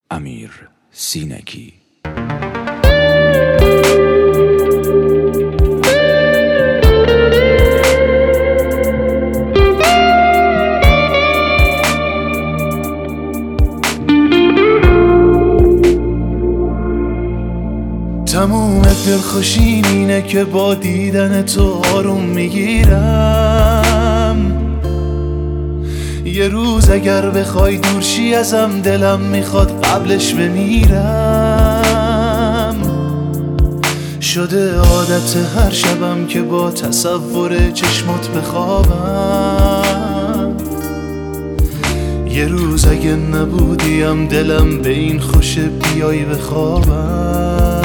امیر سینگی. تموم دلخوشیم اینه که با دیدن تو آروم میگیرم. یه روز اگر بخوای دورشی ازم دلم میخواد قبلش بمیرم. شده عادت هر شبم که با تصور چشمات بخوابم. یه روز اگه نبودیم دلم به این خوشه بیای بخوابم.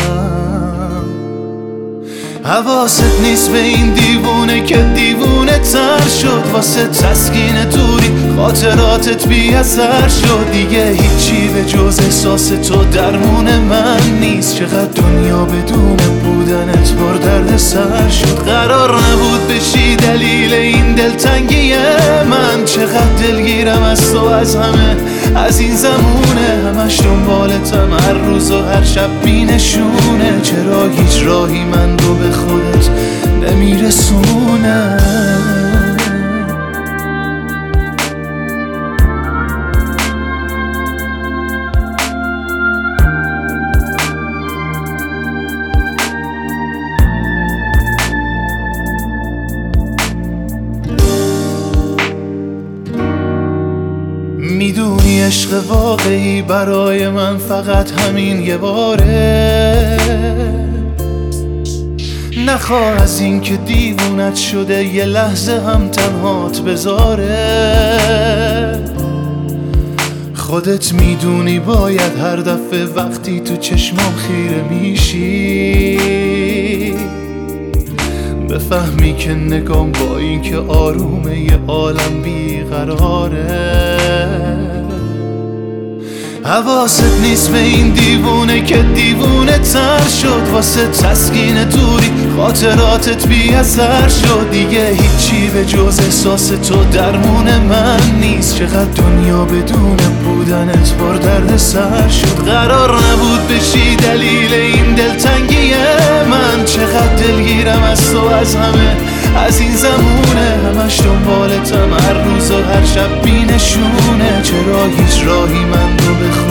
حواست نیست به این دیوونه که دیوونه تر شد. واسه تسکین دوری خاطراتت بی اثر شد. دیگه هیچی به جز احساس تو درمون من نیست. چقدر دنیا بدون بودنت پر درد سر شد. قرار نبود بشی دلیل این دلتنگی من. چقدر دلگیرم از تو، از همه، از این زمونه. همش دنبالتم هر روز و هر شب بینشونه. چرا هیچ راهی من رو به خودت نمیرسونه؟ میدونی عشق واقعی برای من فقط همین یه باره. نخواه از این که دیوونت شده یه لحظه هم تنهات بذاره. خودت میدونی باید هر دفعه وقتی تو چشمام خیره میشی بفهمی که نگام با این که آرومه یه عالم بیقراره. حواست نیست به این دیوونه که دیوونه تر شد. واسه تسکین دوری خاطراتت بی اثر شد. دیگه هیچی به جز احساس تو درمون من نیست. چقدر دنیا بدون بودنت پر درد سر شد. قرار نبود بشی دلیل این دلتنگی من. چقدر دلگیرم از تو، از همه، از این زمونه. همش دنبالتم هر روز و هر شب بینشونه. چرا هیچ راهی من رو به